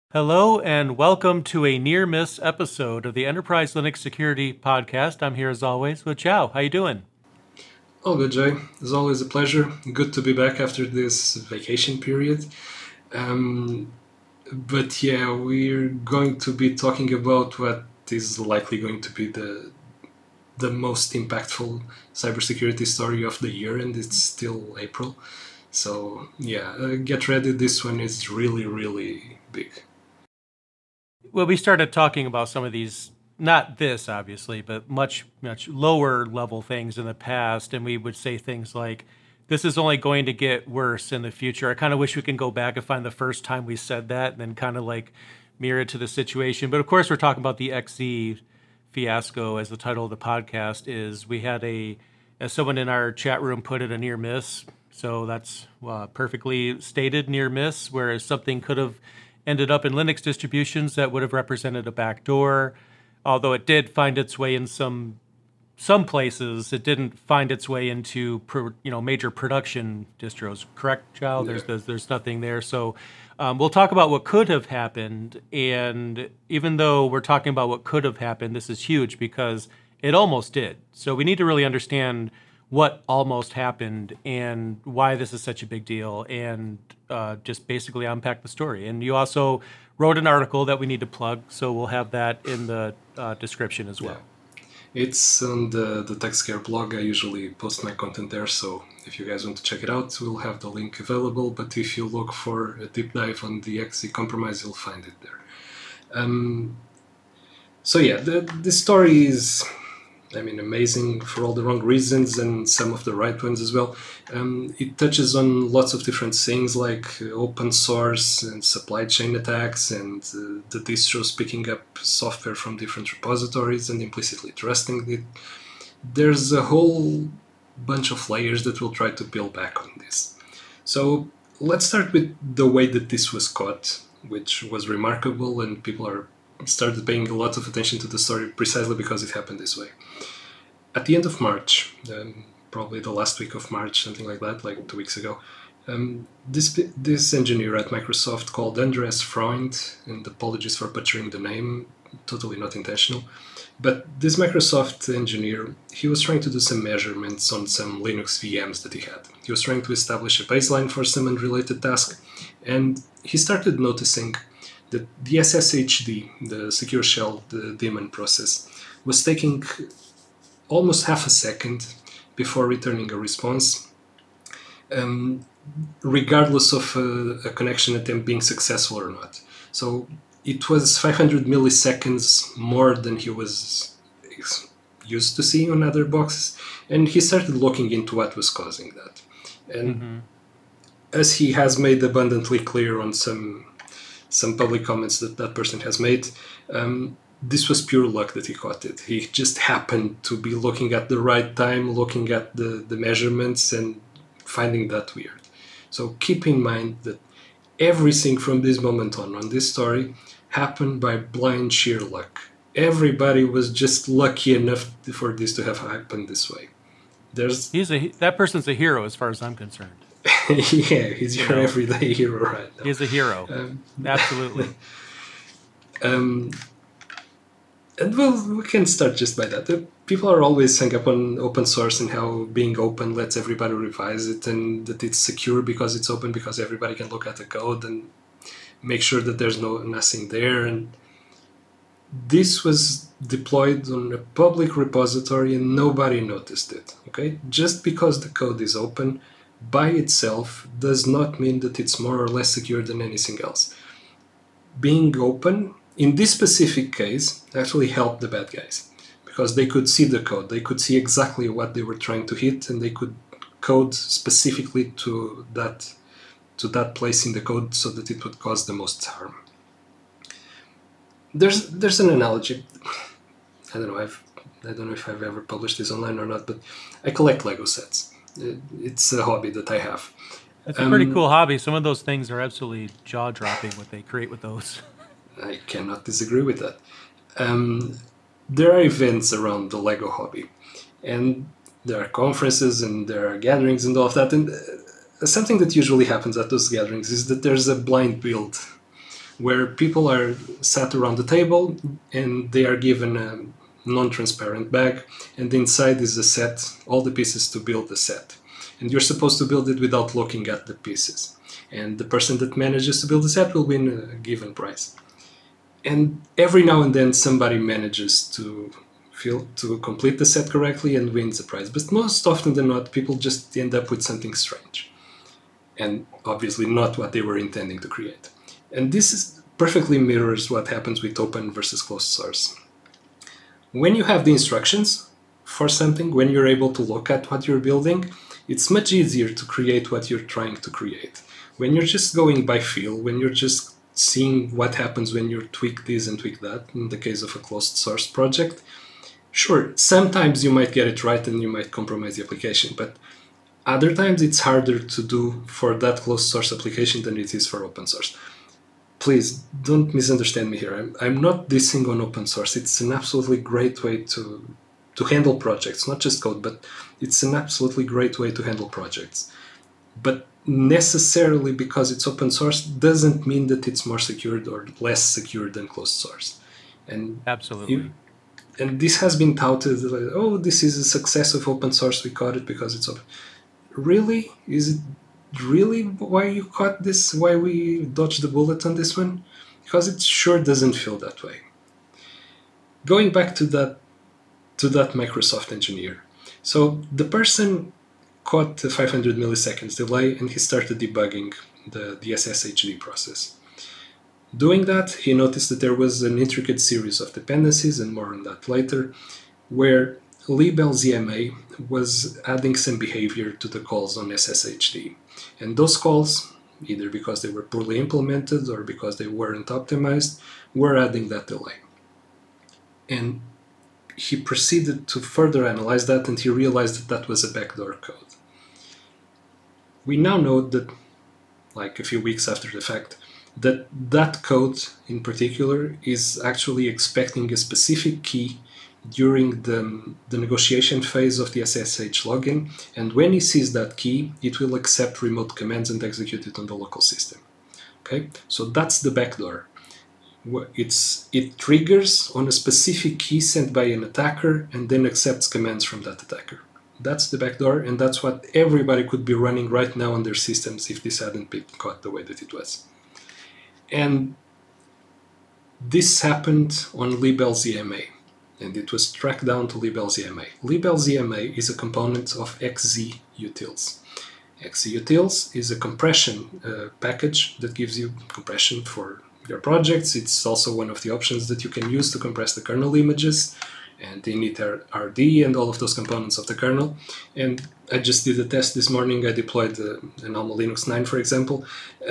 Hello and welcome to a near miss episode of the Enterprise Linux Security Podcast. I'm here as always with Chow. How you doing? All good, Jay. It's always a pleasure. Good to be back after this vacation period. Um, but yeah, we're going to be talking about what is likely going to be the most impactful cybersecurity story of the year, and it's still April. So yeah, get ready. This one is really, really big. Well, we started talking about some of these, not this obviously, but much lower level things in the past, and we would say things like, "This is only going to get worse in the future." I kind of wish we can go back and find the first time we said that, and then kind of like mirror it to the situation. But of course, we're talking about the XZ fiasco, as the title of the podcast is. We had as someone in our chat room put it, a near miss. So that's perfectly stated, near miss, whereas something could have ended up in Linux distributions that would have represented a backdoor. Although it did find its way in some places, it didn't find its way into major production distros. Correct, Chow? Yeah. There's nothing there. So we'll talk about what could have happened, and even though we're talking about what could have happened, this is huge because it almost did. So we need to really understand what almost happened and why this is such a big deal, and just basically unpack the story. And you also wrote an article that we need to plug, so we'll have that in the description as well. Yeah. It's on the TechScare blog. I usually post my content there, so if you guys want to check it out, we'll have the link available. But if you look for a deep dive on the XZ compromise, you'll find it there. So yeah, the story is, amazing for all the wrong reasons and some of the right ones as well. It touches on lots of different things like open source and supply chain attacks and the distros picking up software from different repositories and implicitly trusting it. There's a whole bunch of layers that we'll try to peel back on this. So let's start with the way that this was caught, which was remarkable, and people are started paying a lot of attention to the story precisely because it happened this way. At the end of March, probably the last week of March, something like that, like 2 weeks ago, this engineer at Microsoft called Andreas Freund, and apologies for butchering the name, totally not intentional, but this Microsoft engineer, he was trying to do some measurements on some Linux VMs that he had. He was trying to establish a baseline for some unrelated task, and he started noticing that the SSHD, the secure shell, the daemon process, was taking almost half a second before returning a response, regardless of a connection attempt being successful or not. So it was 500 milliseconds more than he was used to seeing on other boxes, and he started looking into what was causing that. And as he has made abundantly clear on some public comments that person has made, this was pure luck that he caught it. He just happened to be looking at the right time, looking at the measurements, and finding that weird. So keep in mind that everything from this moment on this story happened by blind sheer luck. Everybody was just lucky enough for this to have happened this way. That person's a hero as far as I'm concerned. Yeah, he's your everyday hero right now. He's a hero. Absolutely. And well, we can start just by that. People are always hung up on open source and how being open lets everybody revise it, and that it's secure because it's open, because everybody can look at the code and make sure that there's nothing there. And this was deployed on a public repository and nobody noticed it. Okay, just because the code is open by itself does not mean that it's more or less secure than anything else. Being open in this specific case actually helped the bad guys, because they could see the code, they could see exactly what they were trying to hit, and they could code specifically to that place in the code so that it would cause the most harm. There's an analogy. I don't know if I've ever published this online or not, but I collect Lego sets. It's a hobby that I have. That's a pretty cool hobby. Some of those things are absolutely jaw-dropping, what they create with those. I cannot disagree with that. There are events around the Lego hobby, and there are conferences and there are gatherings and all of that. And something that usually happens at those gatherings is that there's a blind build where people are sat around the table and they are given a non-transparent bag, and inside is a set, all the pieces to build the set. And you're supposed to build it without looking at the pieces. And the person that manages to build the set will win a given prize. And every now and then somebody manages to complete the set correctly and wins the prize. But most often than not, people just end up with something strange. And obviously not what they were intending to create. And this perfectly mirrors what happens with open versus closed source. When you have the instructions for something, when you're able to look at what you're building, it's much easier to create what you're trying to create. When you're just going by feel, when you're just seeing what happens when you tweak this and tweak that, in the case of a closed source project, sure, sometimes you might get it right and you might compromise the application, but other times it's harder to do for that closed source application than it is for open source. Please don't misunderstand me here. I'm not dissing on open source. It's an absolutely great way to handle projects, not just code, but it's an absolutely great way to handle projects. But necessarily because it's open source doesn't mean that it's more secured or less secure than closed source. And Absolutely. And this has been touted like, oh, this is a success of open source. We caught it because it's open. Really? Is it really why you caught this? Why we dodged the bullet on this one? Because it sure doesn't feel that way. Going back to that Microsoft engineer. So the person caught the 500 milliseconds delay and he started debugging the SSHD process. Doing that, he noticed that there was an intricate series of dependencies, and more on that later, where libelzma was adding some behavior to the calls on SSHD. And those calls, either because they were poorly implemented or because they weren't optimized, were adding that delay. And he proceeded to further analyze that, and he realized that that was a backdoor code. We now know that, like a few weeks after the fact, that code in particular is actually expecting a specific key during the negotiation phase of the SSH login, and when it sees that key, it will accept remote commands and execute it on the local system. Okay, so that's the backdoor. It triggers on a specific key sent by an attacker and then accepts commands from that attacker. That's the backdoor, and that's what everybody could be running right now on their systems if this hadn't been caught the way that it was. And this happened on libelzma, and it was tracked down to libelzma. Libelzma is a component of xzutils. Xzutils is a compression package that gives you compression for your projects. It's also one of the options that you can use to compress the kernel images and init-rd and all of those components of the kernel. And I just did a test this morning. I deployed an Alma Linux 9, for example.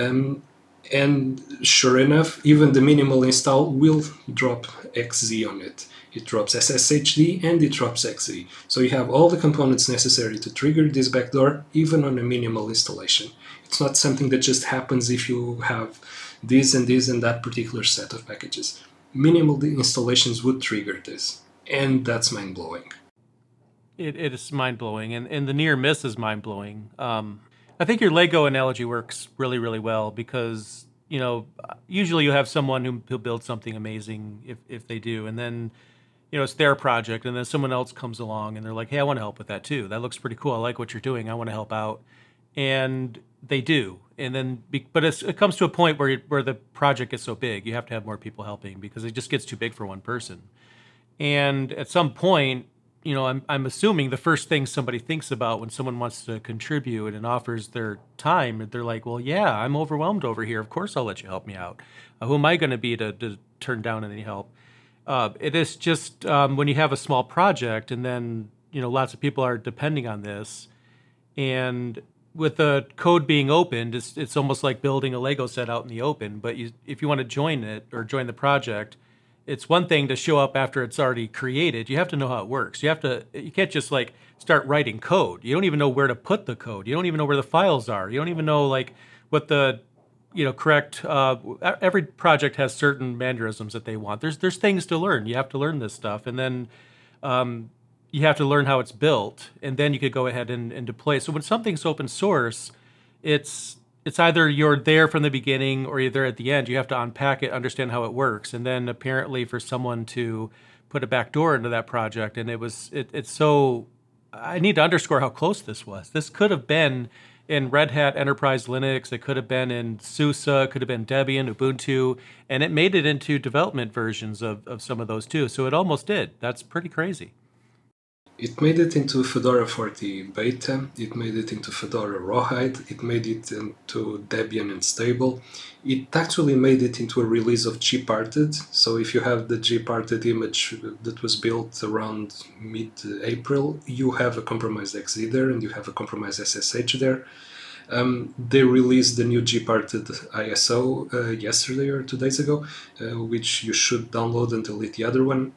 And sure enough, even the minimal install will drop XZ on it. It drops SSHD and it drops XZ. So you have all the components necessary to trigger this backdoor, even on a minimal installation. It's not something that just happens if you have this and that particular set of packages. Minimal installations would trigger this, and that's mind-blowing. It is mind-blowing, and the near miss is mind-blowing. I think your Lego analogy works really, really well because, usually you have someone who builds something amazing if they do, and then, it's their project, and then someone else comes along and they're like, hey, I want to help with that too. That looks pretty cool. I like what you're doing. I want to help out. And they do. And then, but it comes to a point where the project gets so big, you have to have more people helping because it just gets too big for one person. And at some point, I'm assuming the first thing somebody thinks about when someone wants to contribute and offers their time, they're like, well, yeah, I'm overwhelmed over here. Of course I'll let you help me out. Who am I going to be to turn down any help? It is just when you have a small project and then, lots of people are depending on this. And with the code being opened, it's almost like building a Lego set out in the open. But if you want to join it or join the project, it's one thing to show up after it's already created. You have to know how it works. You can't just start writing code. You don't even know where to put the code. You don't even know where the files are. You don't even know what the correct. Every project has certain mannerisms that they want. There's things to learn. You have to learn this stuff, and then you have to learn how it's built, and then you could go ahead and deploy. So when something's open source, it's it's either you're there from the beginning or you're there at the end. You have to unpack it, understand how it works, and then apparently for someone to put a back door into that project, and it's so. I need to underscore how close this was. This could have been in Red Hat Enterprise Linux. It could have been in SUSE. It could have been Debian, Ubuntu, and it made it into development versions of some of those too. So it almost did. That's pretty crazy. It made it into Fedora 40 Beta, it made it into Fedora Rawhide, it made it into Debian and Stable. It actually made it into a release of gparted, so if you have the gparted image that was built around mid-April, you have a compromised XZ there and you have a compromised SSH there. They released the new gparted ISO yesterday or 2 days ago, which you should download and delete the other one.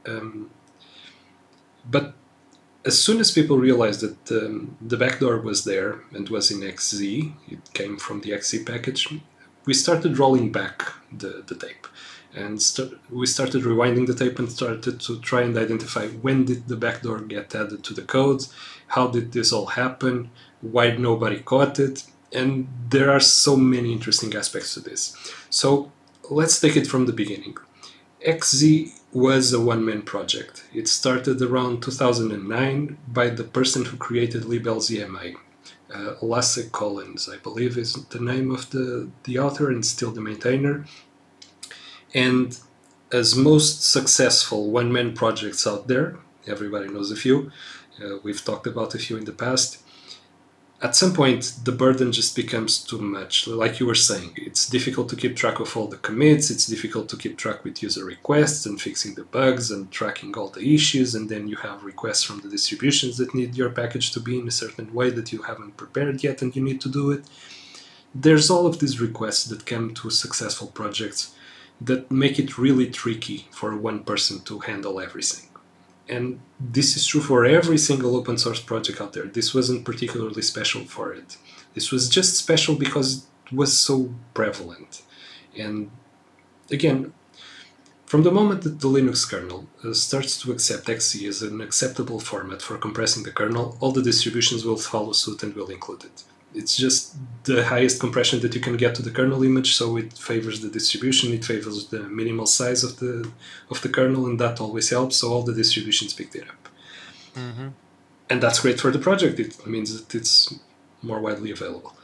But as soon as people realized that the backdoor was there and was in XZ, it came from the XZ package, we started rolling back the tape. And we started rewinding the tape and started to try and identify when did the backdoor get added to the code, how did this all happen, why nobody caught it, and there are so many interesting aspects to this. So let's take it from the beginning. XZ was a one-man project. It started around 2009 by the person who created liblzma. Lasse Collins, I believe, is the name of the author and still the maintainer. And as most successful one-man projects out there, everybody knows a few, we've talked about a few in the past, at some point the burden just becomes too much. Like you were saying, it's difficult to keep track of all the commits, it's difficult to keep track with user requests and fixing the bugs and tracking all the issues, and then you have requests from the distributions that need your package to be in a certain way that you haven't prepared yet and you need to do it. There's all of these requests that come to successful projects that make it really tricky for one person to handle everything. And this is true for every single open source project out there. This wasn't particularly special for it. This was just special because it was so prevalent. And again, from the moment that the Linux kernel starts to accept XZ as an acceptable format for compressing the kernel, all the distributions will follow suit and will include it. It's just the highest compression that you can get to the kernel image, so it favors the distribution, it favors the minimal size of the kernel, and that always helps, so all the distributions picked it up. Mm-hmm. And that's great for the project. It means that it's more widely available.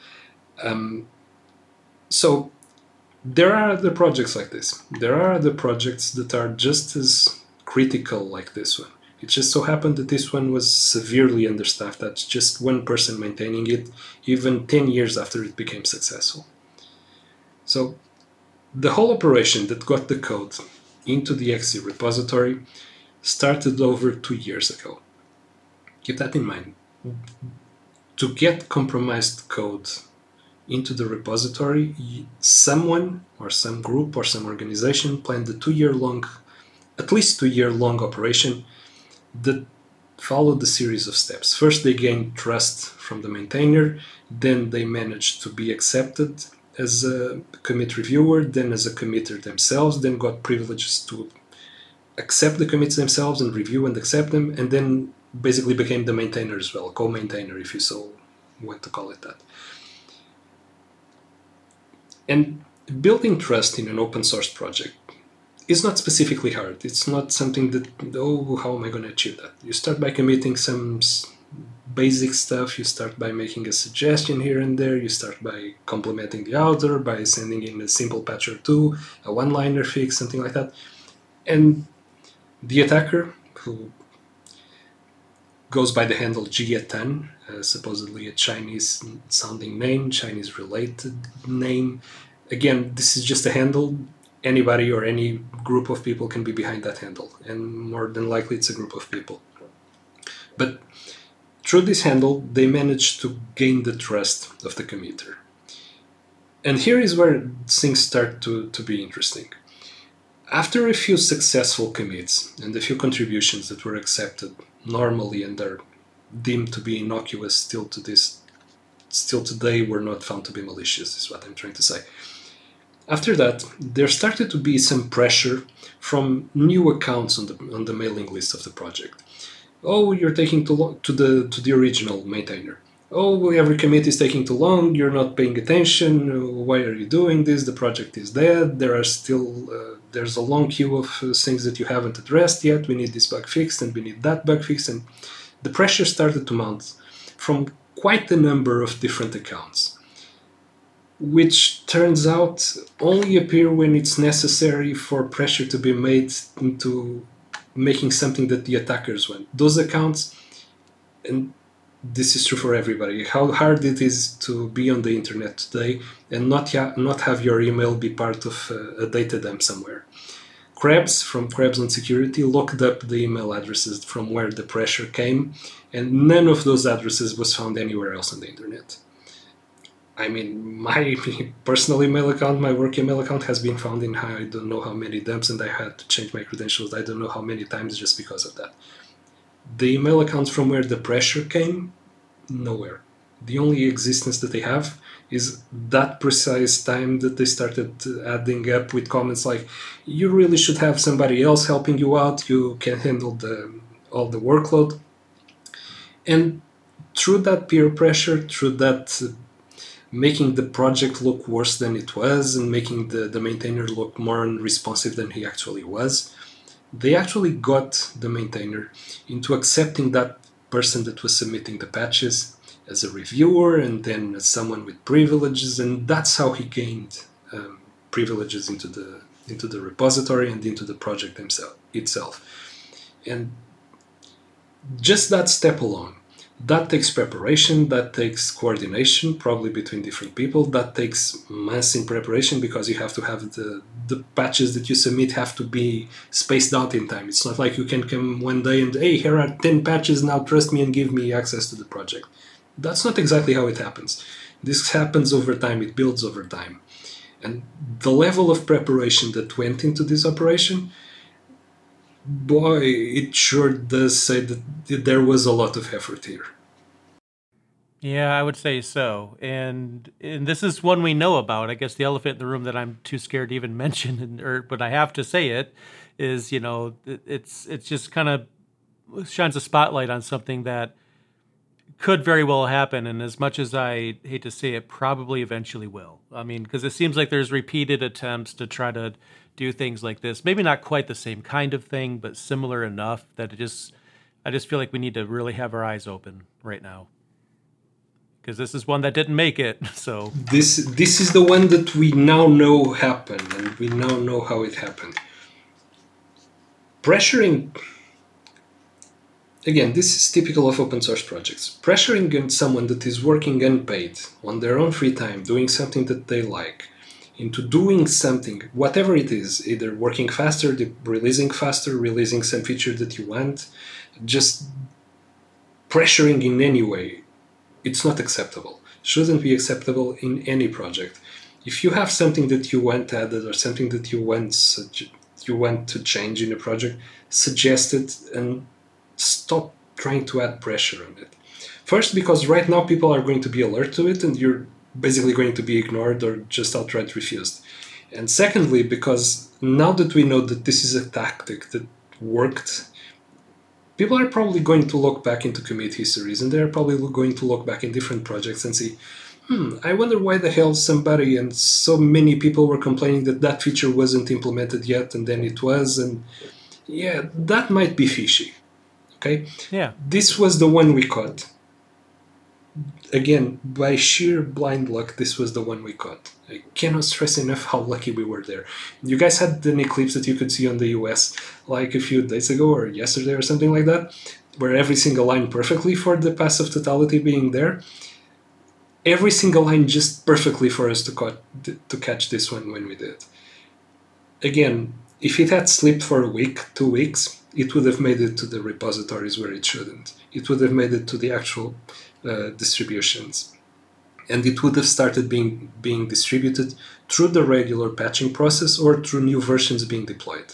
So there are other projects like this. There are other projects that are just as critical like this one. It just so happened that this one was severely understaffed. That's just one person maintaining it, even 10 years after it became successful. So the whole operation that got the code into the XZ repository started over 2 years ago. Keep that in mind. To get compromised code into the repository, someone or some group or some organization planned a at least 2 year long operation that followed a series of steps. First, they gained trust from the maintainer, then they managed to be accepted as a commit reviewer, then as a committer themselves, then got privileges to accept the commits themselves and review and accept them, and then basically became the maintainer as well, co-maintainer if you so want to call it that. And building trust in an open source project is not specifically hard. It's not something that, oh, how am I going to achieve that? You start by committing some basic stuff. You start by making a suggestion here and there. You start by complimenting the author, by sending in a simple patch or two, a one-liner fix, something like that. And the attacker, who goes by the handle Jiatan, supposedly a Chinese-sounding name, Chinese-related name. Again, this is just a handle. Anybody or any group of people can be behind that handle, and more than likely it's a group of people. But through this handle, they managed to gain the trust of the committer. And here is where things start to be interesting. After a few successful commits and a few contributions that were accepted normally and are deemed to be innocuous still today were not found to be malicious, is what I'm trying to say. After that, there started to be some pressure from new accounts on the mailing list of the project. Oh, you're taking too long to the original maintainer. oh, well, every commit is taking too long, you're not paying attention, why are you doing this, the project is dead, there's a long queue of things that you haven't addressed yet, we need this bug fixed and we need that bug fixed, and the pressure started to mount from quite a number of different accounts, which turns out only appear when it's necessary for pressure to be made into making something that the attackers want. Those accounts, and this is true for everybody, how hard it is to be on the internet today and not have your email be part of a data dump somewhere. Krebs from Krebs on Security looked up the email addresses from where the pressure came, and none of those addresses was found anywhere else on the internet. I mean, my personal email account, my work email account, has been found in I don't know how many dumps, and I had to change my credentials I don't know how many times just because of that. The email accounts from where the pressure came, nowhere. The only existence that they have is that precise time that they started adding up with comments like, you really should have somebody else helping you out, you can handle all the workload. And through that peer pressure, through that making the project look worse than it was and making the maintainer look more unresponsive than he actually was, they actually got the maintainer into accepting that person that was submitting the patches as a reviewer and then as someone with privileges, and that's how he gained privileges into the repository and into the project itself. And just that step alone, that takes preparation, that takes coordination, probably between different people, that takes months in preparation because you have to have the patches that you submit have to be spaced out in time. It's not like you can come one day and, hey, here are 10 patches, now trust me and give me access to the project. That's not exactly how it happens. This happens over time, it builds over time. And the level of preparation that went into this operation, boy, it sure does say that there was a lot of effort here. Yeah, I would say so. And this is one we know about. I guess the elephant in the room that I'm too scared to even mention, but I have to say it, is it's just kind of shines a spotlight on something that could very well happen. And as much as I hate to say it, probably eventually will. I mean, because it seems like there's repeated attempts to try to do things like this. Maybe not quite the same kind of thing, but similar enough that I just feel like we need to really have our eyes open right now. Because this is one that didn't make it. So this is the one that we now know happened, and we now know how it happened. Pressuring, again, this is typical of open source projects. Pressuring someone that is working unpaid on their own free time, doing something that they like, into doing something, whatever it is, either working faster, releasing some feature that you want, just pressuring in any way, it's not acceptable. Shouldn't be acceptable in any project. If you have something that you want added or something that you want to change in a project, suggest it and stop trying to add pressure on it. First, because right now people are going to be alert to it and you're basically going to be ignored or just outright refused. And secondly, because now that we know that this is a tactic that worked, people are probably going to look back into commit histories and they're probably going to look back in different projects and see, I wonder why the hell somebody and so many people were complaining that that feature wasn't implemented yet and then it was, and yeah, that might be fishy. Okay? yeah, This was the one we caught. Again, by sheer blind luck, this was the one we caught. I cannot stress enough how lucky we were there. You guys had an eclipse that you could see on the US like a few days ago or yesterday or something like that, where every single line perfectly for the pass of totality being there. Every single line just perfectly for us to catch this one when we did. Again, if it had slipped for a week, 2 weeks, it would have made it to the repositories where it shouldn't. It would have made it to the actual distributions. And it would have started being distributed through the regular patching process or through new versions being deployed.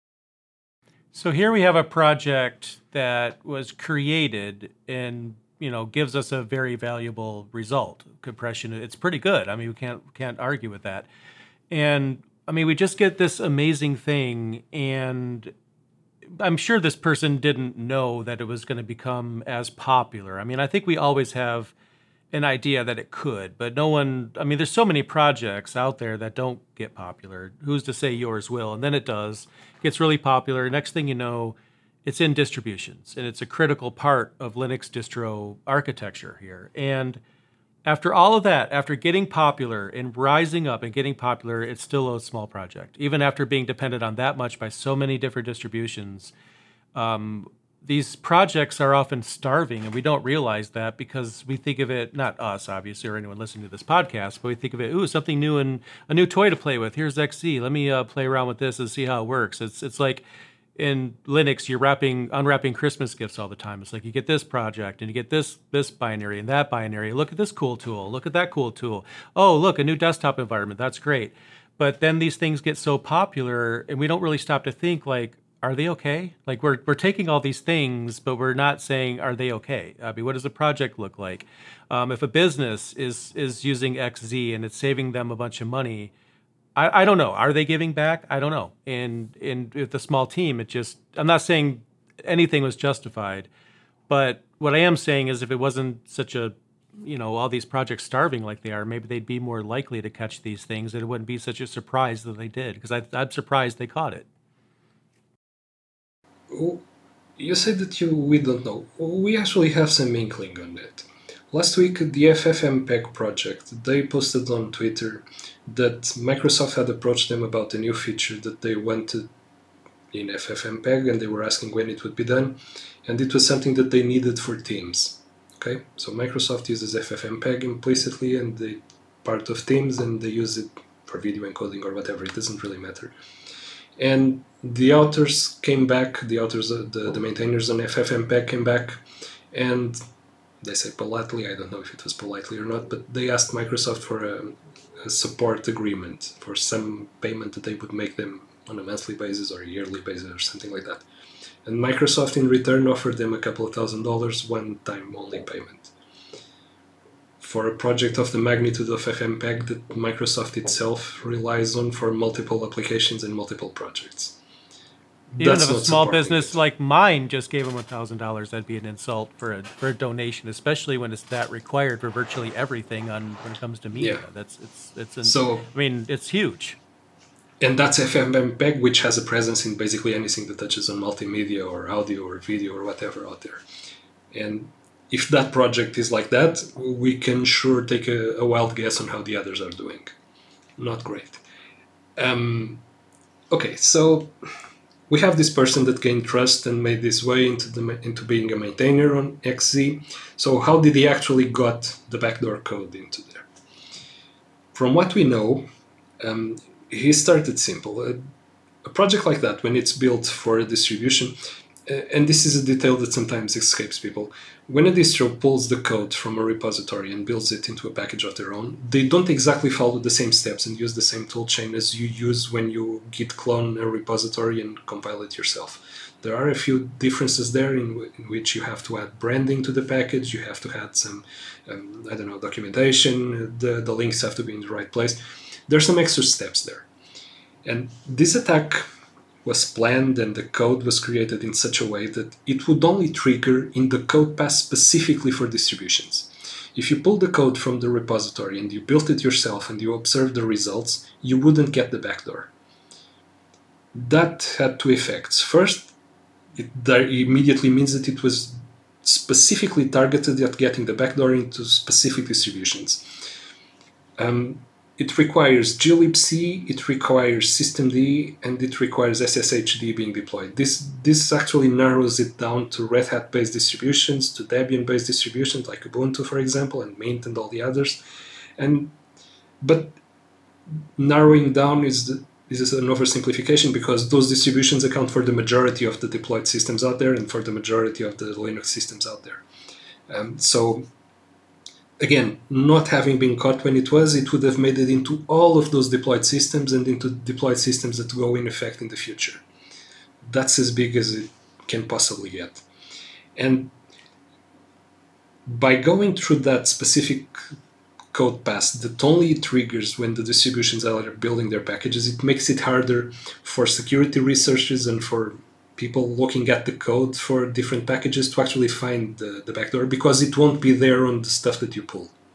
So here we have a project that was created and gives us a very valuable result. Compression, it's pretty good. I mean, we can't argue with that. And I mean, we just get this amazing thing, and I'm sure this person didn't know that it was going to become as popular. I mean, I think we always have an idea that it could, but no one, I mean, there's so many projects out there that don't get popular. Who's to say yours will? And then it does, gets really popular. Next thing you know, it's in distributions and it's a critical part of Linux distro architecture here. And after all of that, after getting popular and rising up and getting popular, it's still a small project. Even after being dependent on that much by so many different distributions, these projects are often starving, and we don't realize that because we think of it, not us, obviously, or anyone listening to this podcast, but we think of it, ooh, something new and a new toy to play with. Here's XZ. Let me play around with this and see how it works. It's like in Linux, you're unwrapping Christmas gifts all the time. It's like you get this project and you get this binary and that binary. Look at this cool tool. Look at that cool tool. Oh, look, a new desktop environment. That's great. But then these things get so popular, and we don't really stop to think like, are they okay? Like we're taking all these things, but we're not saying, are they okay? I mean, what does a project look like? If a business is using XZ and it's saving them a bunch of money, I don't know. Are they giving back? I don't know. And with the small team, I'm not saying anything was justified, but what I am saying is if it wasn't such a, all these projects starving like they are, maybe they'd be more likely to catch these things and it wouldn't be such a surprise that they did, because I'm surprised they caught it. You said that we don't know. We actually have some inkling on that. Last week, the FFmpeg project, they posted on Twitter that Microsoft had approached them about a new feature that they wanted in FFmpeg, and they were asking when it would be done, and it was something that they needed for Teams. Okay, so Microsoft uses FFmpeg implicitly, and they part of Teams, and they use it for video encoding or whatever. It doesn't really matter. And the authors came back, the maintainers on FFmpeg came back, and they say politely, I don't know if it was politely or not, but they asked Microsoft for a support agreement for some payment that they would make them on a monthly basis or a yearly basis or something like that. And Microsoft in return offered them a couple of $1,000 one-time only payment. For a project of the magnitude of FFmpeg that Microsoft itself relies on for multiple applications and multiple projects. Even if a small business like mine just gave them $1,000, that'd be an insult for a donation, especially when it's that required for virtually everything when it comes to media. Yeah. It's huge. And that's FFmpeg, which has a presence in basically anything that touches on multimedia or audio or video or whatever out there. And if that project is like that, we can sure take a wild guess on how the others are doing. Not great. Okay, so we have this person that gained trust and made his way into being a maintainer on XZ. So how did he actually got the backdoor code into there? From what we know, he started simple. A project like that, when it's built for a distribution, and this is a detail that sometimes escapes people, when a distro pulls the code from a repository and builds it into a package of their own, they don't exactly follow the same steps and use the same toolchain as you use when you git clone a repository and compile it yourself. There are a few differences there in which you have to add branding to the package, you have to add some, documentation, the links have to be in the right place. There's some extra steps there. And this attack was planned and the code was created in such a way that it would only trigger in the code path specifically for distributions. If you pull the code from the repository and you built it yourself and you observe the results, you wouldn't get the backdoor. That had two effects. First, that immediately means that it was specifically targeted at getting the backdoor into specific distributions. It requires glibc, it requires systemd, and it requires SSHD being deployed. This actually narrows it down to Red Hat-based distributions, to Debian-based distributions like Ubuntu, for example, and Mint and all the others. But narrowing down is an oversimplification because those distributions account for the majority of the deployed systems out there and for the majority of the Linux systems out there. So again, not having been caught when it would have made it into all of those deployed systems and into deployed systems that go in effect in the future. That's as big as it can possibly get. And by going through that specific code path that only triggers when the distributions are building their packages, it makes it harder for security researchers and for people looking at the code for different packages to actually find the backdoor, because it won't be there on the stuff that you pull.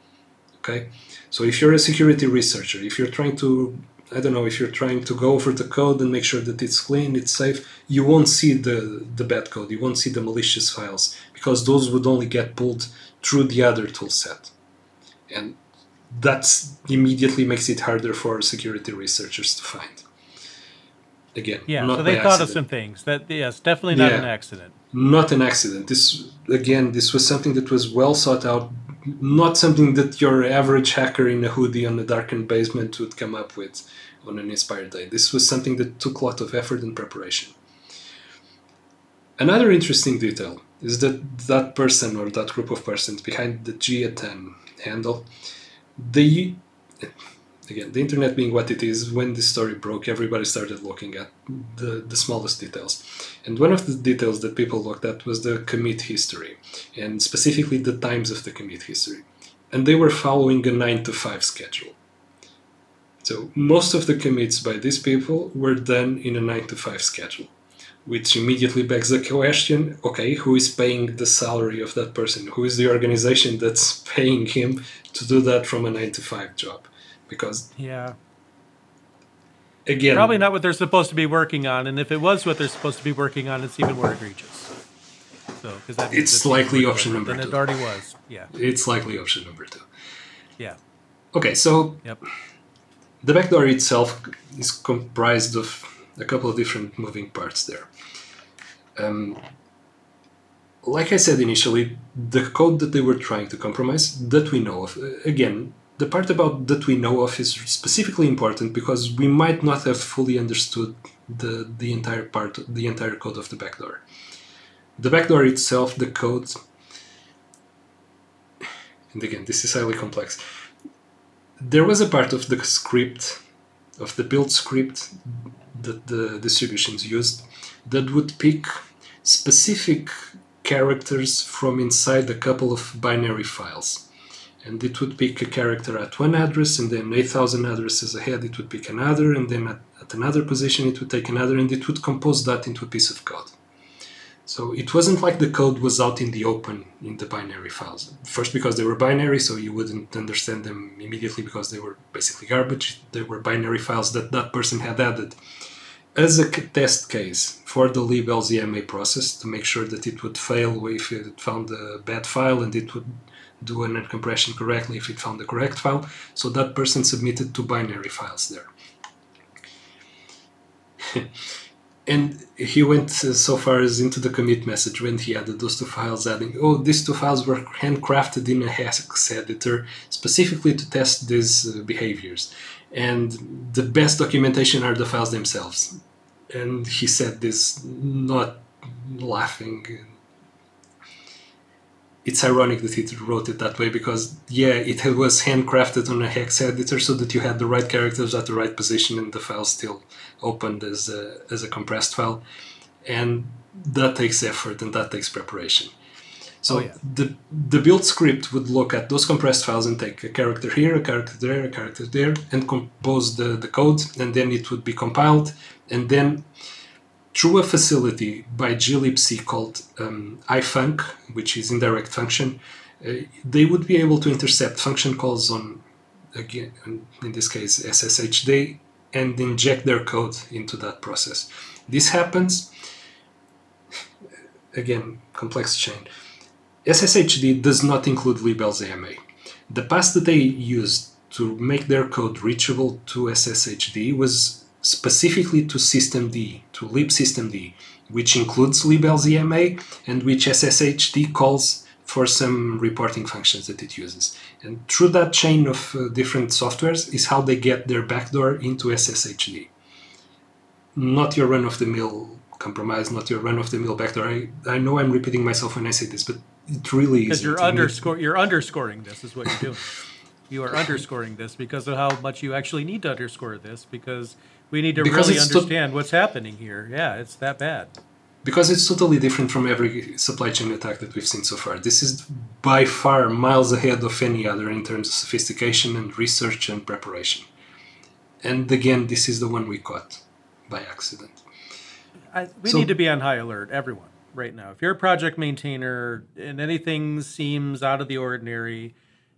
Okay, so if you're a security researcher, if you're trying to, I don't know, if you're trying to go over the code and make sure that it's clean, it's safe, you won't see the bad code, you won't see the malicious files, because those would only get pulled through the other tool set. And that immediately makes it harder for security researchers to find. Again, Yeah, not so by they thought of accident. some things. That, yes, definitely not an Yeah, accident. not an accident. This was something that was well thought out, not something that your average hacker in a hoodie on a darkened basement would come up with on an inspired day. This was something that took a lot of effort and preparation. Another interesting detail is that that person or that group of persons behind the G10 handle, they, again, the internet being what it is, when this story broke, everybody started looking at the smallest details. And one of the details that people looked at was the commit history, and specifically the times of the commit history. And they were following a 9 to 5 schedule. So most of the commits by these people were done in a 9 to 5 schedule, which immediately begs the question, okay, who is paying the salary of that person? Who is the organization that's paying him to do that from a 9 to 5 job? Because Yeah. again, Probably not what they're supposed to be working on, and if it was what they're supposed to be working on, it's even more egregious. So, because that means it's likely option number than it 2. already was. Yeah. It's likely option number 2. Yeah. Okay, so Yep. the backdoor itself is comprised of a couple of different moving parts there. Like I said initially, the code that they were trying to compromise, that we know of, again, the part about that we know of is specifically important because we might not have fully understood the entire code of the backdoor. The backdoor itself, the code, and again, this is highly complex. There was a part of the script, of the build script that the distributions used, that would pick specific characters from inside a couple of binary files. And it would pick a character at one address, and then 8,000 addresses ahead it would pick another, and then at another position it would take another, and it would compose that into a piece of code. So it wasn't like the code was out in the open in the binary files. First, because they were binary, so you wouldn't understand them immediately because they were basically garbage. They were binary files that that person had added as a test case for the liblzma process to make sure that it would fail if it found a bad file, and it would do an uncompression correctly if it found the correct file. So that person submitted two binary files there. And he went so far as into the commit message when he added those two files, adding, oh, these two files were handcrafted in a hex editor specifically to test these behaviors. And the best documentation are the files themselves. And he said this not laughing. It's ironic that he wrote it that way because, yeah, it was handcrafted on a hex editor so that you had the right characters at the right position and the file still opened as a compressed file. And that takes effort and that takes preparation. So the build script would look at those compressed files and take a character here, a character there, a character there, and compose the code, and then it would be compiled, and then through a facility by glibc called ifunc, which is indirect function, they would be able to intercept function calls on, again, in this case, SSHD, and inject their code into that process. This happens, again, complex chain. SSHD does not include liblzma. The path that they used to make their code reachable to SSHD was specifically to systemd, to libsystemd, which includes liblzma and which SSHD calls for some reporting functions that it uses. And through that chain of different softwares is how they get their backdoor into SSHD. Not your run-of-the-mill compromise, not your run-of-the-mill backdoor. I know I'm repeating myself when I say this, but it really is. Because you're underscoring this is what you're doing. You are underscoring this because of how much you actually need to underscore this, because we need to really understand what's happening here. Yeah, it's that bad. Because it's totally different from every supply chain attack that we've seen so far. This is by far miles ahead of any other in terms of sophistication and research and preparation. And again, this is the one we caught by accident. We need to be on high alert, everyone, right now. If you're a project maintainer and anything seems out of the ordinary,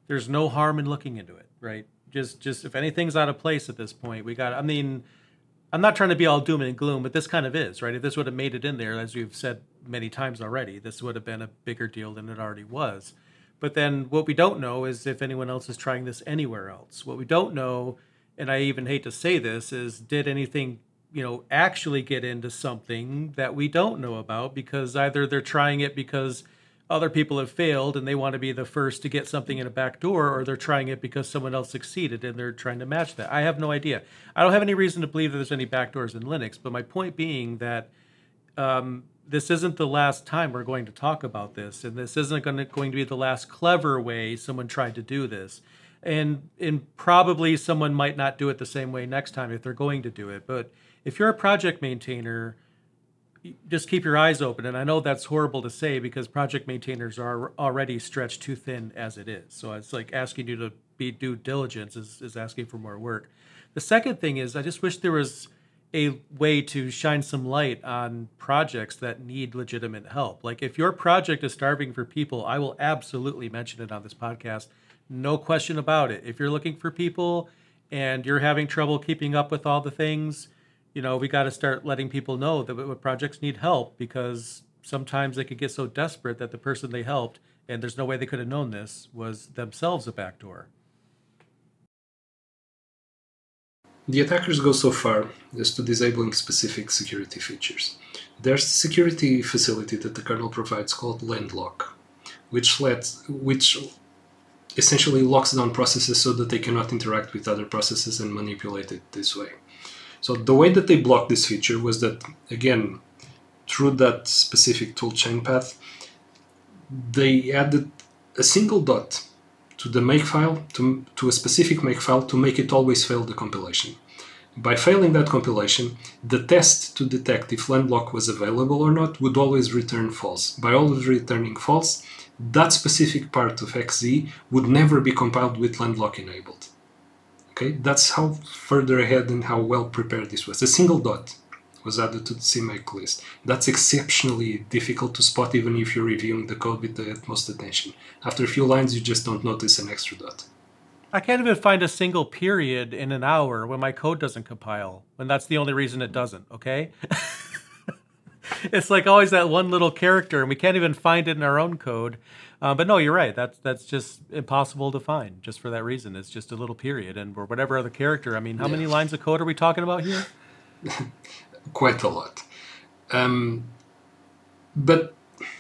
there's no harm in looking into it, right? Just if anything's out of place at this point, I mean, I'm not trying to be all doom and gloom, but this kind of is, right? If this would have made it in there, as we've said many times already, this would have been a bigger deal than it already was. But then what we don't know is if anyone else is trying this anywhere else. What we don't know, and I even hate to say this, is did anything, actually get into something that we don't know about, because either they're trying it because other people have failed and they want to be the first to get something in a back door, or they're trying it because someone else succeeded and they're trying to match that. I have no idea. I don't have any reason to believe that there's any backdoors in Linux, but my point being that this isn't the last time we're going to talk about this, and this isn't going to be the last clever way someone tried to do this. And probably someone might not do it the same way next time if they're going to do it. But if you're a project maintainer, just keep your eyes open. And I know that's horrible to say because project maintainers are already stretched too thin as it is. So it's like asking you to be due diligence is asking for more work. The second thing is I just wish there was a way to shine some light on projects that need legitimate help. Like if your project is starving for people, I will absolutely mention it on this podcast. No question about it. If you're looking for people and you're having trouble keeping up with all the things, we got to start letting people know that what projects need help, because sometimes they could get so desperate that the person they helped, and there's no way they could have known this, was themselves a backdoor. The attackers go so far as to disabling specific security features. There's a security facility that the kernel provides called landlock, which essentially locks down processes so that they cannot interact with other processes and manipulate it this way. So the way that they blocked this feature was that, again, through that specific toolchain path, they added a single dot to the makefile, to a specific makefile, to make it always fail the compilation. By failing that compilation, the test to detect if landlock was available or not would always return false. By always returning false, that specific part of XZ would never be compiled with landlock enabled. Okay, that's how further ahead and how well prepared this was. A single dot was added to the CMake list. That's exceptionally difficult to spot even if you're reviewing the code with the utmost attention. After a few lines, you just don't notice an extra dot. I can't even find a single period in an hour when my code doesn't compile, when that's the only reason it doesn't, okay? It's like always that one little character, and we can't even find it in our own code. But no, you're right. That's just impossible to find just for that reason. It's just a little period, and or whatever other character. I mean, how many lines of code are we talking about here? Quite a lot. But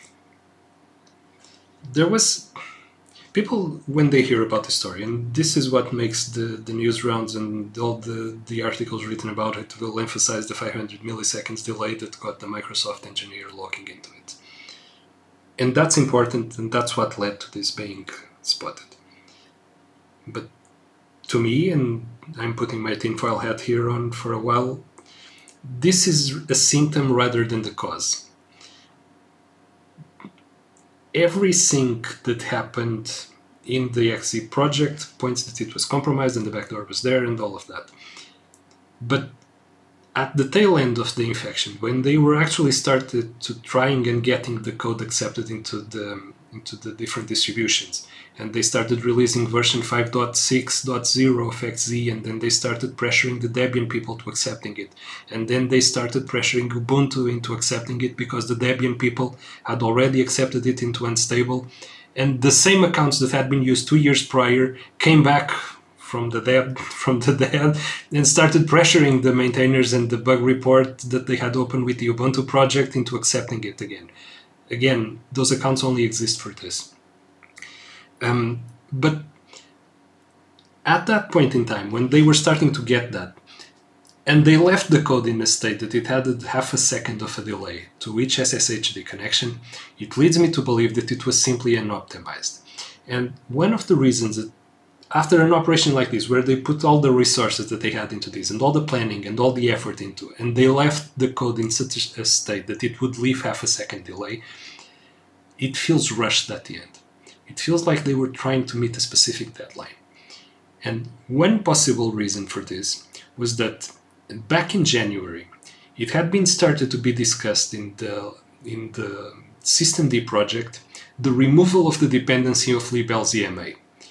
there was people, when they hear about the story, and this is what makes the news rounds and all the articles written about it will emphasize the 500 milliseconds delay that got the Microsoft engineer looking into it. And that's important, and that's what led to this being spotted. But to me, and I'm putting my tinfoil hat here on for a while, this is a symptom rather than the cause. Everything that happened in the XZ project points that it was compromised and the backdoor was there and all of that. But at the tail end of the infection, when they were actually started to trying and getting the code accepted into the different distributions, and they started releasing version 5.6.0 of XZ, and then they started pressuring the Debian people to accepting it, and then they started pressuring Ubuntu into accepting it because the Debian people had already accepted it into unstable, and the same accounts that had been used 2 years prior came back from the dead and started pressuring the maintainers and the bug report that they had opened with the Ubuntu project into accepting it again. Again, those accounts only exist for this. But at that point in time, when they were starting to get that, and they left the code in a state that it had half a second of a delay to each SSHD connection, it leads me to believe that it was simply unoptimized. And one of the reasons that after an operation like this, where they put all the resources that they had into this, and all the planning and all the effort into, and they left the code in such a state that it would leave half a second delay, it feels rushed at the end. It feels like they were trying to meet a specific deadline. And one possible reason for this was that back in January, it had been started to be discussed in the systemd project, the removal of the dependency of liblzma.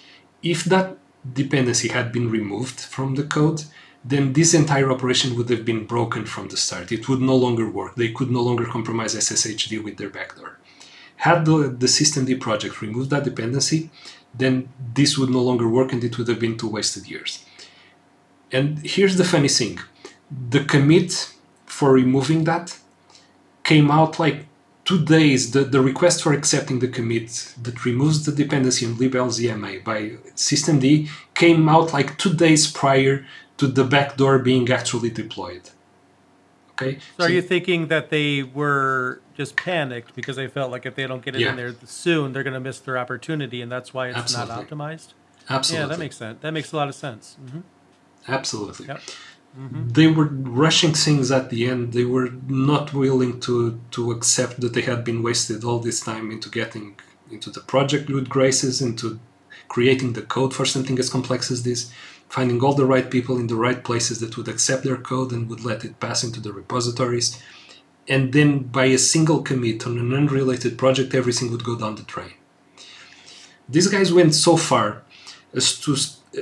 If that dependency had been removed from the code, then this entire operation would have been broken from the start. It would no longer work. They could no longer compromise SSHD with their backdoor. Had the systemd project removed that dependency, then this would no longer work and it would have been 2 wasted years. And here's the funny thing. The commit for removing that came out like 2 days, the request for accepting the commit that removes the dependency on libLZMA by systemd came out like 2 days prior to the backdoor being actually deployed. Okay. So are you thinking that they were just panicked because they felt like if they don't get it in there soon, they're going to miss their opportunity, and that's why it's not optimized? Absolutely. Yeah, that makes sense. That makes a lot of sense. Mm-hmm. Absolutely. Yep. They were rushing things at the end. They were not willing to accept that they had been wasted all this time into getting into the project good graces, into creating the code for something as complex as this, finding all the right people in the right places that would accept their code and would let it pass into the repositories. And then by a single commit on an unrelated project, everything would go down the drain. These guys went so far as to...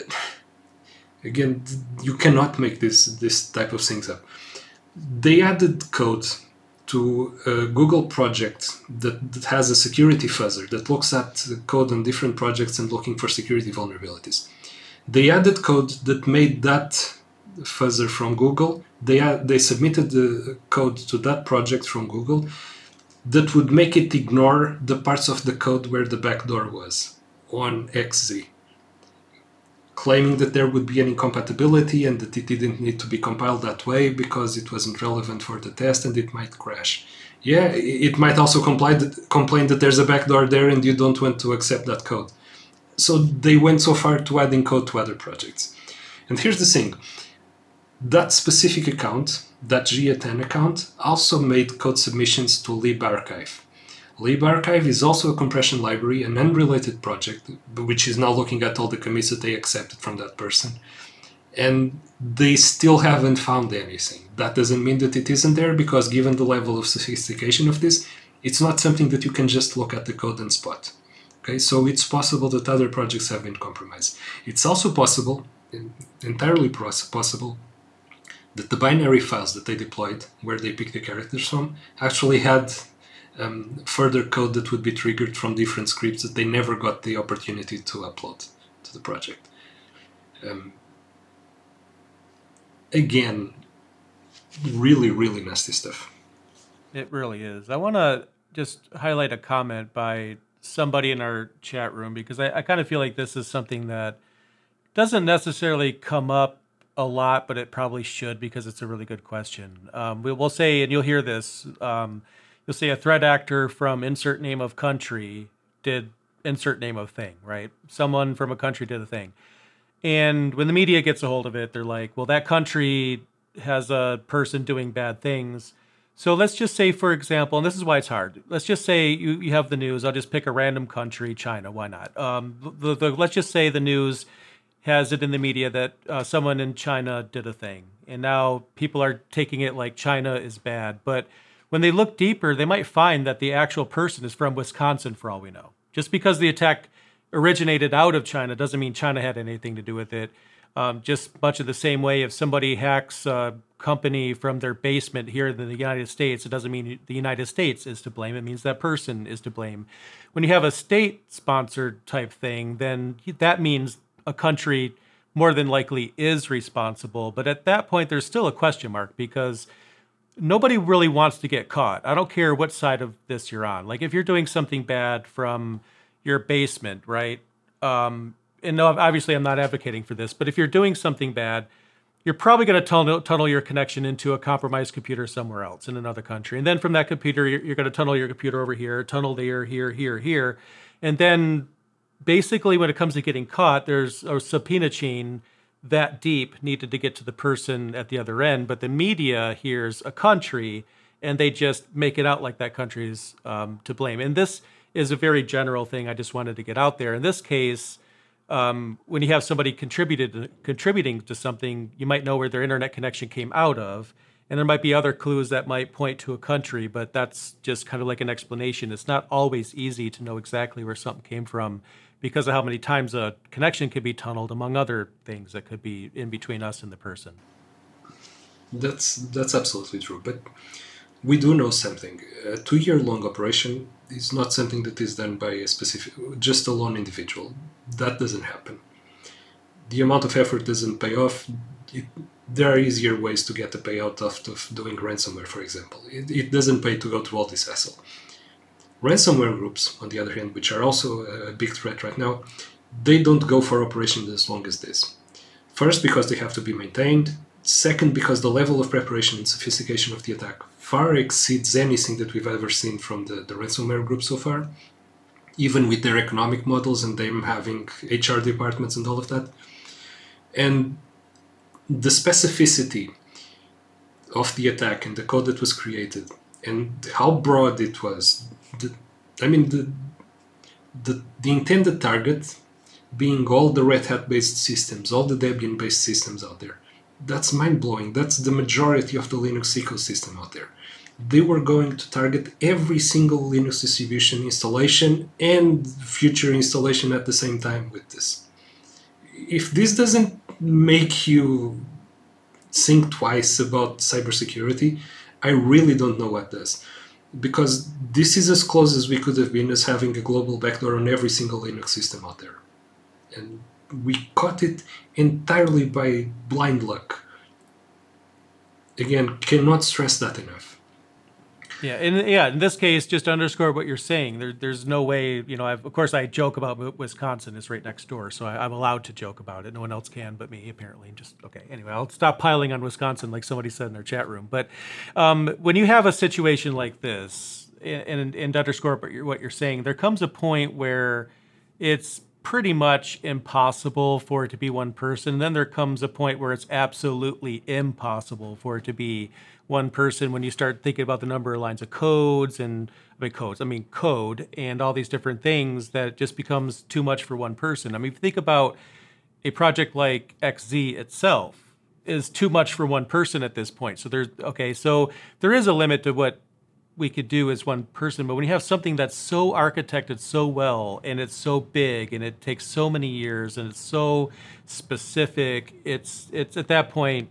Again, you cannot make this type of things up. They added code to a Google project that has a security fuzzer that looks at code on different projects and looking for security vulnerabilities. They added code that made that fuzzer from Google. They submitted the code to that project from Google that would make it ignore the parts of the code where the backdoor was on XZ, claiming that there would be an incompatibility and that it didn't need to be compiled that way because it wasn't relevant for the test and it might crash. Yeah, it might also complain that there's a backdoor there and you don't want to accept that code. So they went so far to adding code to other projects. And here's the thing. That specific account, that GA10 account, also made code submissions to libarchive. libarchive is also a compression library, an unrelated project, which is now looking at all the commits that they accepted from that person. And they still haven't found anything. That doesn't mean that it isn't there, because given the level of sophistication of this, it's not something that you can just look at the code and spot. Okay, so it's possible that other projects have been compromised. It's also possible, entirely possible, that the binary files that they deployed, where they picked the characters from, actually had further code that would be triggered from different scripts that they never got the opportunity to upload to the project. Again, really, really nasty stuff. It really is. I want to just highlight a comment by somebody in our chat room, because I kind of feel like this is something that doesn't necessarily come up a lot, but it probably should, because it's a really good question. We'll say, and you'll hear this, you'll say a threat actor from insert name of country did insert name of thing, right? Someone from a country did a thing. And when the media gets a hold of it, they're like, well, that country has a person doing bad things. So let's just say, for example, and this is why it's hard. Let's just say you have the news. I'll just pick a random country, China. Why not? Let's just say the news has it in the media that someone in China did a thing. And now people are taking it like China is bad. But when they look deeper, they might find that the actual person is from Wisconsin, for all we know. Just because the attack originated out of China doesn't mean China had anything to do with it. Just much of the same way, if somebody hacks a company from their basement here in the United States, it doesn't mean the United States is to blame. It means that person is to blame. When you have a state-sponsored type thing, then that means a country more than likely is responsible. But at that point, there's still a question mark, because nobody really wants to get caught. I don't care what side of this you're on. Like if you're doing something bad from your basement, right? And no, obviously I'm not advocating for this, but if you're doing something bad, you're probably going to tunnel your connection into a compromised computer somewhere else in another country. And then from that computer, you're going to tunnel your computer over here, tunnel there, here. And then basically when it comes to getting caught, there's a subpoena chain that deep needed to get to the person at the other end. But the media hears a country and they just make it out like that country is to blame. And this is a very general thing I just wanted to get out there. In this case, when you have somebody contributing to something, you might know where their internet connection came out of, and there might be other clues that might point to a country, but that's just kind of like an explanation. It's not always easy to know exactly where something came from, because of how many times a connection could be tunneled, among other things that could be in between us and the person. That's absolutely true. But we do know something. A 2 year long operation is not something that is done by a specific, just a lone individual. That doesn't happen. The amount of effort doesn't pay off. There are easier ways to get a payout of doing ransomware, for example. It doesn't pay to go through all this hassle. Ransomware groups, on the other hand, which are also a big threat right now, they don't go for operations as long as this. First, because they have to be maintained. Second, because the level of preparation and sophistication of the attack far exceeds anything that we've ever seen from the ransomware group so far, even with their economic models and them having HR departments and all of that. And the specificity of the attack and the code that was created and how broad it was, the intended target being all the Red Hat based systems, all the Debian based systems out there. That's mind-blowing. That's the majority of the Linux ecosystem out there. They were going to target every single Linux distribution installation and future installation at the same time with this. If this doesn't make you think twice about cybersecurity, I really don't know what does. Because this is as close as we could have been as having a global backdoor on every single Linux system out there. And we caught it entirely by blind luck. Again, cannot stress that enough. Yeah, in this case, just to underscore what you're saying, there's no way, of course I joke about Wisconsin, it's right next door, so I'm allowed to joke about it. No one else can but me, apparently. Okay, anyway, I'll stop piling on Wisconsin like somebody said in their chat room. But when you have a situation like this, and to underscore what you're saying, there comes a point where it's pretty much impossible for it to be one person. Then there comes a point where it's absolutely impossible for it to be one person when you start thinking about the number of lines of code and all these different things, that it just becomes too much for one person. I mean, if you think about a project like XZ itself is too much for one person at this point. So there is a limit to what we could do as one person, but when you have something that's so architected so well and it's so big and it takes so many years and it's so specific, it's at that point,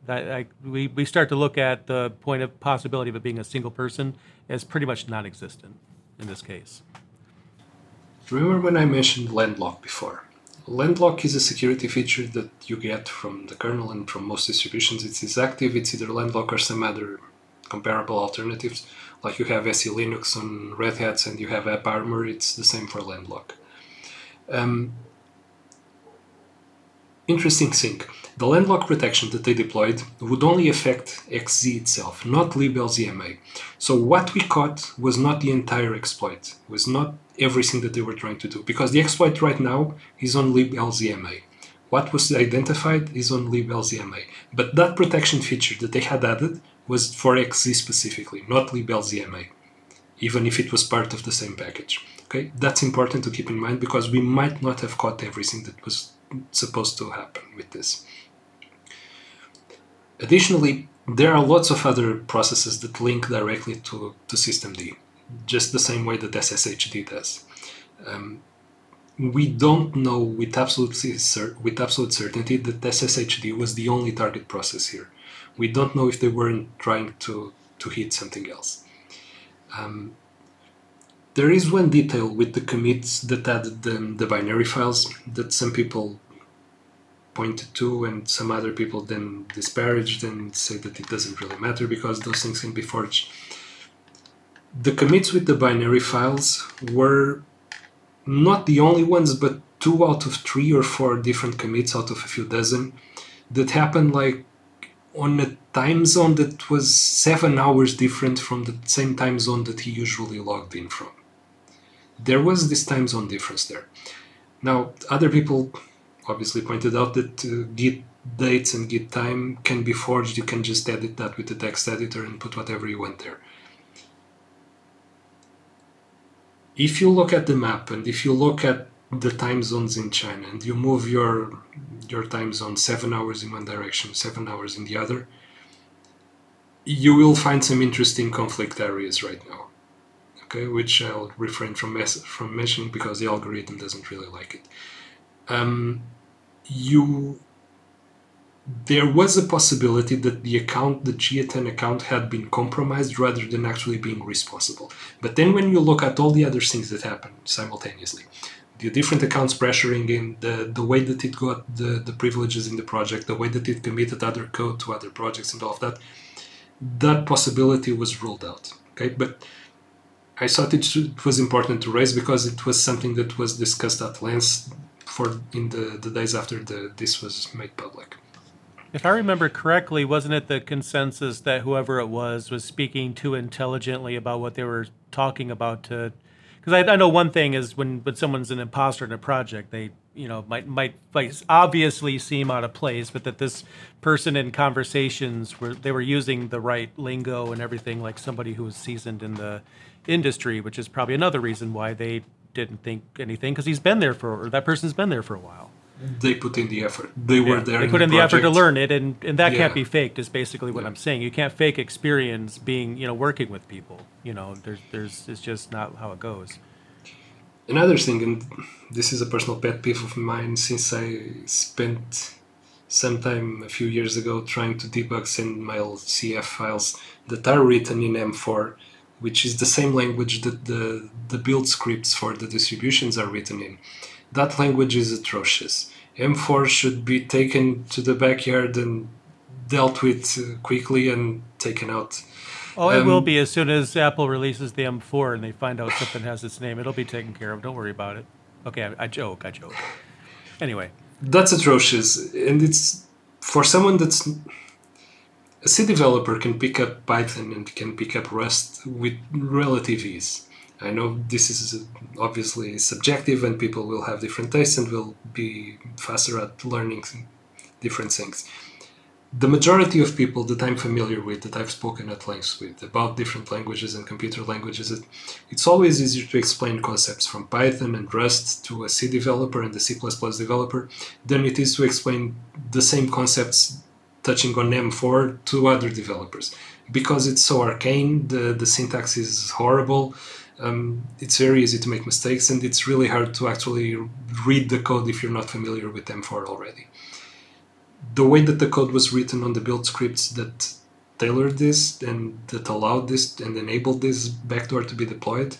we start to look at the point of possibility of it being a single person as pretty much non-existent in this case. Remember when I mentioned landlock before? Landlock is a security feature that you get from the kernel and from most distributions. It's active, it's either landlock or some other comparable alternatives. Like you have SE Linux on Red Hats and you have AppArmor, it's the same for landlock. Interesting thing, the landlock protection that they deployed would only affect XZ itself, not liblzma. So what we caught was not the entire exploit, was not everything that they were trying to do, because the exploit right now is on liblzma. What was identified is on liblzma. But that protection feature that they had added was for XZ specifically, not liblzma, even if it was part of the same package. Okay, that's important to keep in mind because we might not have caught everything that was supposed to happen with this. Additionally, there are lots of other processes that link directly to systemd, just the same way that SSHD does. We don't know with absolute certainty that SSHD was the only target process here. We don't know if they weren't trying to hit something else. There is one detail with the commits that added the binary files that some people pointed to and some other people then disparaged and say that it doesn't really matter because those things can be forged. The commits with the binary files were not the only ones, but 2 out of 3 or 4 different commits out of a few dozen that happened like on a time zone that was 7 hours different from the same time zone that he usually logged in from. There was this time zone difference there. Now, other people obviously pointed out that git dates and git time can be forged. You can just edit that with the text editor and put whatever you want there. If you look at the map and if you look at the time zones in China and you move your time zone 7 hours in one direction, 7 hours in the other, you will find some interesting conflict areas right now. okay, which I'll refrain from mentioning because the algorithm doesn't really like it. There was a possibility that the G10 account had been compromised rather than actually being responsible. But then when you look at all the other things that happened simultaneously, the different accounts pressuring in, the way that it got the privileges in the project, the way that it committed other code to other projects and all of that, that possibility was ruled out. Okay, but I thought it was important to raise because it was something that was discussed at length in the days after this was made public. If I remember correctly, wasn't it the consensus that whoever it was speaking too intelligently about what they were talking about to? Because I know one thing is when someone's an imposter in a project, they might obviously seem out of place, but that this person in conversations they were using the right lingo and everything like somebody who was seasoned in the industry, which is probably another reason why they didn't think anything because that person's been there for a while. They put in the effort. They were there. They put in the effort to learn it, and that can't be faked. Is basically what I'm saying. You can't fake experience being working with people. It's just not how it goes. Another thing, and this is a personal pet peeve of mine, since I spent some time a few years ago trying to debug SendMail CF files that are written in M4, which is the same language that the build scripts for the distributions are written in. That language is atrocious. M4 should be taken to the backyard and dealt with quickly and taken out. Oh, it will be as soon as Apple releases the M4 and they find out something has its name. It'll be taken care of. Don't worry about it. Okay, I joke. Anyway. That's atrocious. And it's for someone that's... A C developer can pick up Python and can pick up Rust with relative ease. I know this is obviously subjective and people will have different tastes and will be faster at learning different things. The majority of people that I'm familiar with, that I've spoken at length with about different languages and computer languages, it's always easier to explain concepts from Python and Rust to a C developer and a C++ developer than it is to explain the same concepts touching on M4 to other developers. Because it's so arcane, the syntax is horrible. It's very easy to make mistakes, and it's really hard to actually read the code if you're not familiar with M4 already. The way that the code was written on the build scripts that tailored this and that allowed this and enabled this backdoor to be deployed,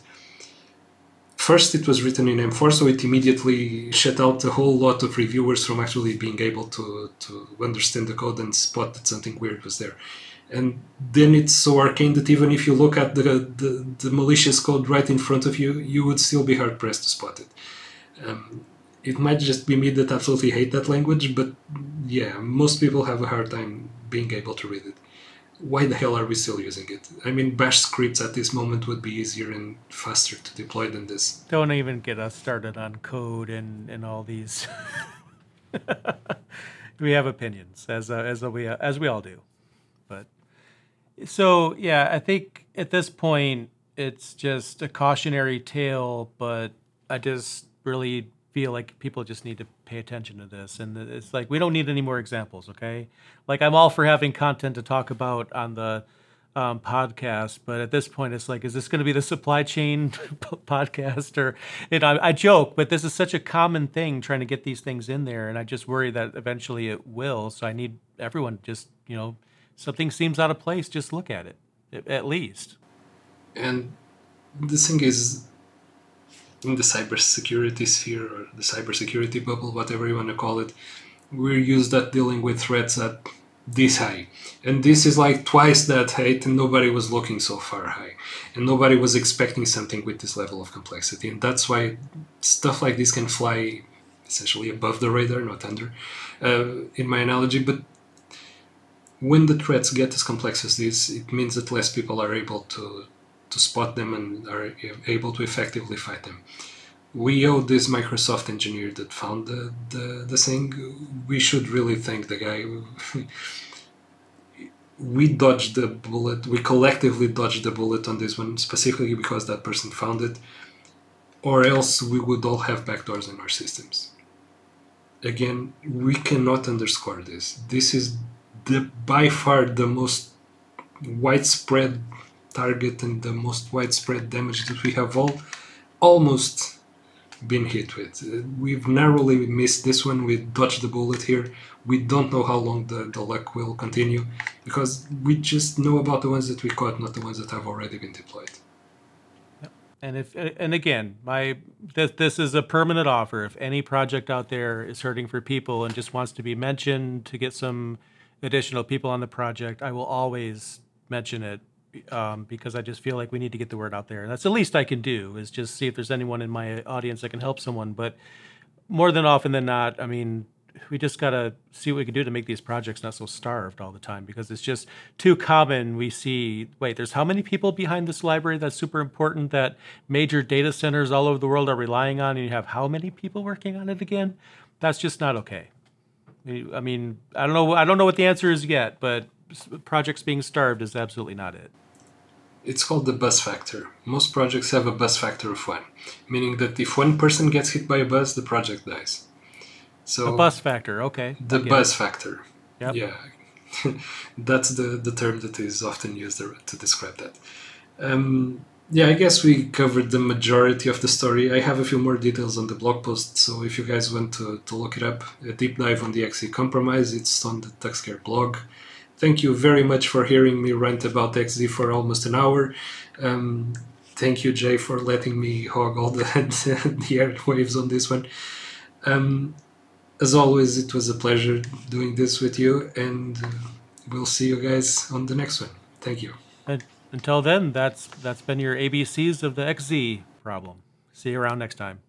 first it was written in M4, so it immediately shut out a whole lot of reviewers from actually being able to understand the code and spot that something weird was there. And then it's so arcane that even if you look at the malicious code right in front of you, you would still be hard-pressed to spot it. It might just be me that absolutely hate that language, but yeah, most people have a hard time being able to read it. Why the hell are we still using it? I mean, bash scripts at this moment would be easier and faster to deploy than this. Don't even get us started on code and all these. We have opinions, as we all do. But so yeah, I think at this point it's just a cautionary tale, but I just really feel like people just need to pay attention to this. And it's like, we don't need any more examples, okay? Like, I'm all for having content to talk about on the podcast, but at this point it's like, is this going to be the supply chain podcast? Or, I joke, but this is such a common thing, trying to get these things in there, and I just worry that eventually it will. So I need everyone just, something seems out of place, just look at it, at least. And the thing is, in the cybersecurity sphere, or the cybersecurity bubble, whatever you want to call it, we're used at dealing with threats at this high. And this is like twice that height, and nobody was looking so far high. And nobody was expecting something with this level of complexity. And that's why stuff like this can fly essentially above the radar, not under, in my analogy. But when the threats get as complex as this, it means that less people are able to spot them and are able to effectively fight them. We owe this Microsoft engineer that found the thing. We should really thank the guy. We dodged the bullet. We collectively dodged the bullet on this one, specifically because that person found it, or else we would all have backdoors in our systems. Again, we cannot underscore this. This is by far the most widespread target and the most widespread damage that we have all almost been hit with. We've narrowly missed this one. We dodged the bullet here. We don't know how long the luck will continue because we just know about the ones that we caught, not the ones that have already been deployed. And again, this is a permanent offer. If any project out there is hurting for people and just wants to be mentioned to get some additional people on the project, I will always mention it because I just feel like we need to get the word out there. And that's the least I can do is just see if there's anyone in my audience that can help someone. But more than often than not, I mean, we just got to see what we can do to make these projects not so starved all the time because it's just too common. We see, wait, there's how many people behind this library that's super important that major data centers all over the world are relying on, and you have how many people working on it again? That's just not okay. I mean, I don't know what the answer is yet, but projects being starved is absolutely not it. It's called the buzz factor. Most projects have a buzz factor of 1, meaning that if one person gets hit by a buzz, the project dies. So a buzz factor, okay. The buzz factor. Yep. Yeah, that's the term that is often used to describe that. Yeah, I guess we covered the majority of the story. I have a few more details on the blog post, so if you guys want to look it up, a deep dive on the XZ compromise, it's on the TuxCare blog. Thank you very much for hearing me rant about XZ for almost an hour. Thank you, Jay, for letting me hog all the airwaves on this one. As always, it was a pleasure doing this with you, and we'll see you guys on the next one. Thank you. And until then, that's been your ABCs of the XZ problem. See you around next time.